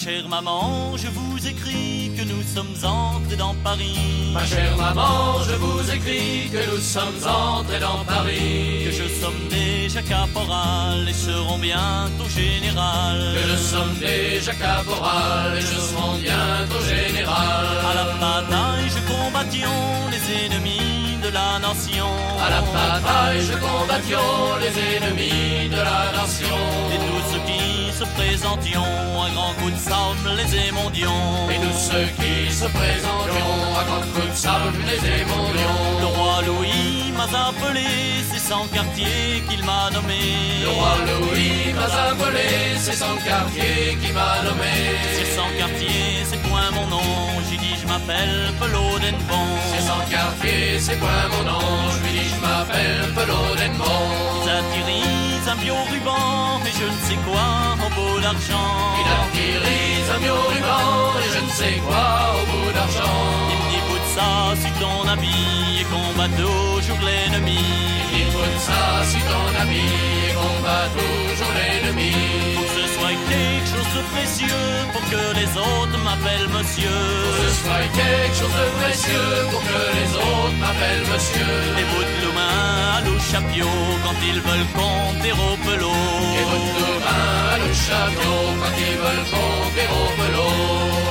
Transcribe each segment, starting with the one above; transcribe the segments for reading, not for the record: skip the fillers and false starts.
Chère maman, je vous écris que nous sommes entrés dans Paris. Ma chère maman, je vous écris que nous sommes entrés dans Paris. Que je sommes déjà caporal et serons bientôt général. Que nous sommes déjà caporal et je serai bientôt général. À la bataille, je combattions les ennemis de la nation. À la bataille, je combattions les ennemis de la nation. Et tous ceux qui se présentions, un grand coup de sable les émondions. Et tous ceux qui se présentions, à grand coup de sable les émondions. Le roi Louis m'a appelé, c'est son quartier qu'il m'a nommé. Le roi Louis m'a appelé, c'est son quartier qui m'a nommé. C'est son quartier, c'est point mon nom, j'ai dit je m'appelle Pelot d'Enbon. C'est son quartier, c'est point mon nom, je lui dis je m'appelle Pelot d'Enbon. Ils atterrissent un bio-ruban et je ne sais quoi au bout d'argent. Il atterrit un bio-ruban et je ne sais quoi au bout d'argent. Il me dit bout de ça sur ton habit et combat toujours l'ennemi. Il dit bout de ça sur ton habit et combat toujours l'ennemi. Faut que ce soit quelque chose de précieux pour que les autres m'appellent monsieur. Faut que ce soit quelque chose de précieux pour que les autres m'appellent monsieur. Les bouts de l'humain à l'ouchapio quand ils veulent compter au pelot. Les bouts de l'humain à l'ouchapio quand ils veulent compter au pelot.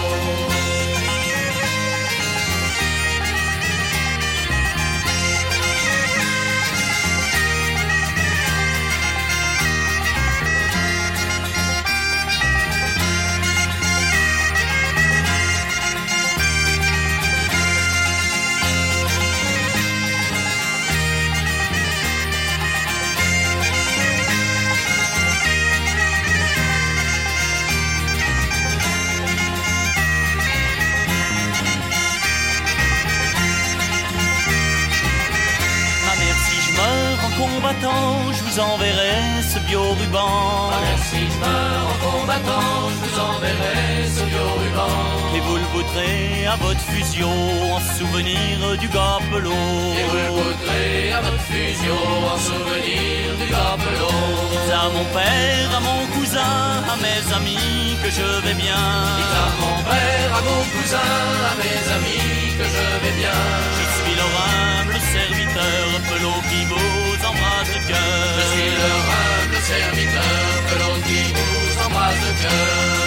Combattant, je vous enverrai ce bio-ruban. Si je meurs en combattant, je vous enverrai ce bio-ruban. Et vous le voudrez à votre fusion en souvenir du gapelot. Et vous le voudrez à votre fusion en souvenir du gapelot. Dites à mon père, à mon cousin, à mes amis que je vais bien. Dites à mon père, à mon cousin, à mes amis que je vais bien. Je suis leur humble serviteur, pelot qui vous embrasse le cœur. Je suis leur humble serviteur, pelot qui vous embrasse le cœur.